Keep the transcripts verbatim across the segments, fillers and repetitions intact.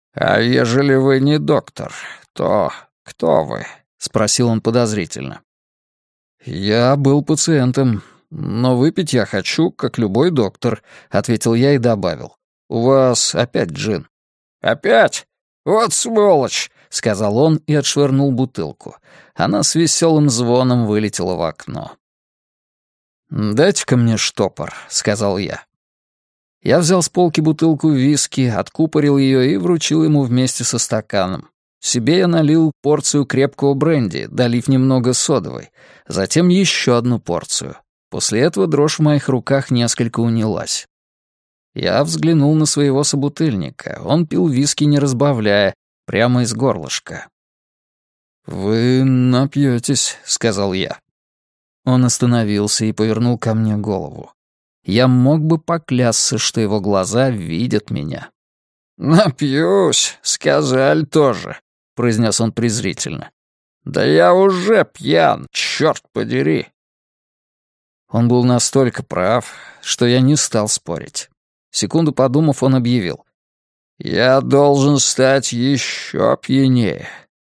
«А ежели вы не доктор, то кто вы?» — спросил он подозрительно. «Я был пациентом, но выпить я хочу, как любой доктор», — ответил я и добавил. «У вас опять джин». «Опять? Вот сволочь!» — сказал он и отшвырнул бутылку. Она с веселым звоном вылетела в окно. «Дайте-ка мне штопор», — сказал я. Я взял с полки бутылку виски, откупорил ее и вручил ему вместе со стаканом. Себе я налил порцию крепкого бренди, долив немного содовой, затем еще одну порцию. После этого дрожь в моих руках несколько унялась. Я взглянул на своего собутыльника. Он пил виски, не разбавляя, прямо из горлышка. «Вы напьетесь», — сказал я. Он остановился и повернул ко мне голову. Я мог бы поклясться, что его глаза видят меня. «Напьюсь, сказали тоже», — произнес он презрительно. «Да я уже пьян, черт подери». Он был настолько прав, что я не стал спорить. Секунду подумав, он объявил. «Я должен стать еще пьянее.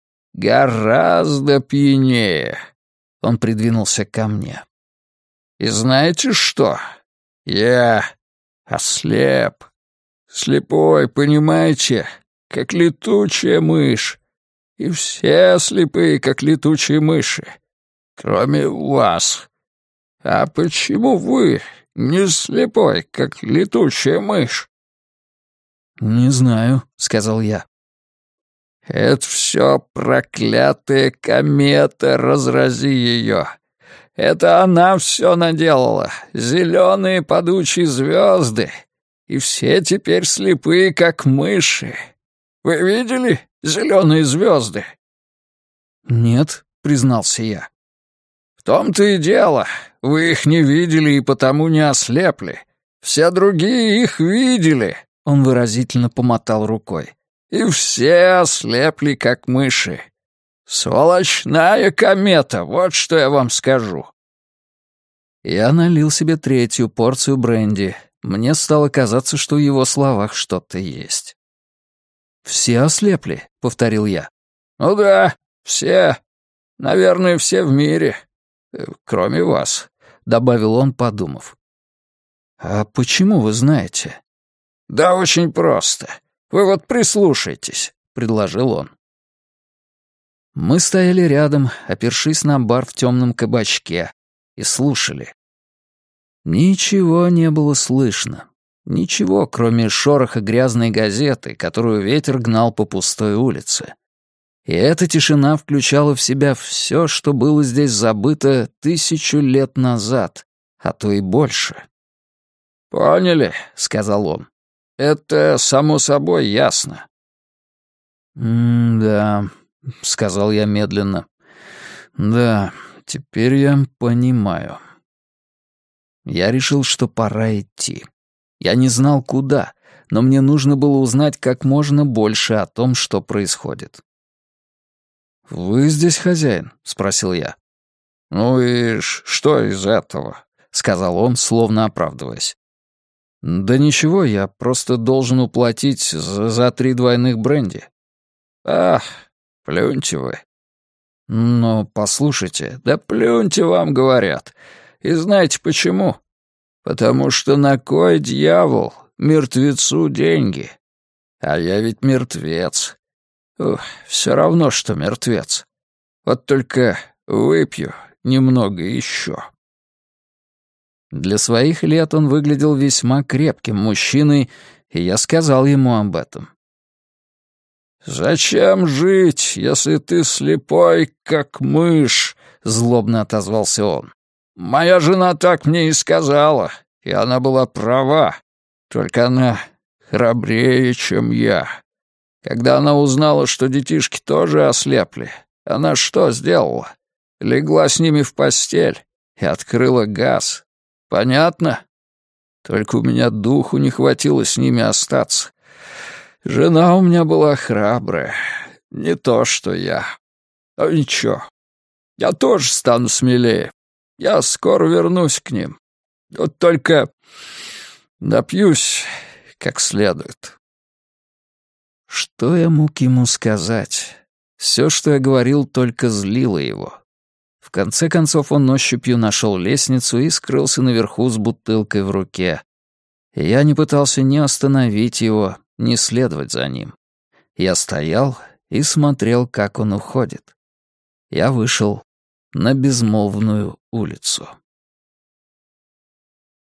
Гораздо пьянее». Он придвинулся ко мне. «И знаете что? Я ослеп. Слепой, понимаете, как летучая мышь. И все слепые, как летучие мыши. Кроме вас. А почему вы не слепой, как летучая мышь?» «Не знаю», — сказал я. «Это все проклятая комета, разрази ее. Это она все наделала, зеленые падучие звезды, и все теперь слепые, как мыши. Вы видели зеленые звезды?» «Нет», — признался я. «В том-то и дело, вы их не видели и потому не ослепли. Все другие их видели», — он выразительно помотал рукой. «И все ослепли, как мыши. Сволочная комета, вот что я вам скажу». Я налил себе третью порцию бренди. Мне стало казаться, что в его словах что-то есть. «Все ослепли», — повторил я. «Ну да, все. Наверное, все в мире. Кроме вас», — добавил он, подумав. «А почему вы знаете?» «Да очень просто. Вы вот прислушайтесь», — предложил он. Мы стояли рядом, опершись на бар в темном кабачке, и слушали. Ничего не было слышно. Ничего, кроме шороха грязной газеты, которую ветер гнал по пустой улице. И эта тишина включала в себя все, что было здесь забыто тысячу лет назад, а то и больше. «Поняли», — сказал он. «Это само собой ясно». «М-да», — сказал я медленно. «Да, теперь я понимаю». Я решил, что пора идти. Я не знал, куда, но мне нужно было узнать как можно больше о том, что происходит. «Вы здесь хозяин?» — спросил я. «Ну и что из этого?» — сказал он, словно оправдываясь. «Да ничего, я просто должен уплатить за, за три двойных бренди». «Ах, плюньте вы». «Но послушайте, да плюньте вам, говорят. И знаете почему? Потому что на кой дьявол мертвецу деньги? А я ведь мертвец. Ух, все равно, что мертвец. Вот только выпью немного еще». Для своих лет он выглядел весьма крепким мужчиной, и я сказал ему об этом. «Зачем жить, если ты слепой, как мышь?» — злобно отозвался он. «Моя жена так мне и сказала, и она была права, только она храбрее, чем я. Когда она узнала, что детишки тоже ослепли, она что сделала? Легла с ними в постель и открыла газ. Понятно? Только у меня духу не хватило с ними остаться. Жена у меня была храбрая, не то что я. Но ничего, я тоже стану смелее. Я скоро вернусь к ним. Вот только напьюсь как следует». Что я мог ему сказать? Все, что я говорил, только злило его. В конце концов он ощупью нашел лестницу и скрылся наверху с бутылкой в руке. И я не пытался ни остановить его, ни следовать за ним. Я стоял и смотрел, как он уходит. Я вышел на безмолвную улицу.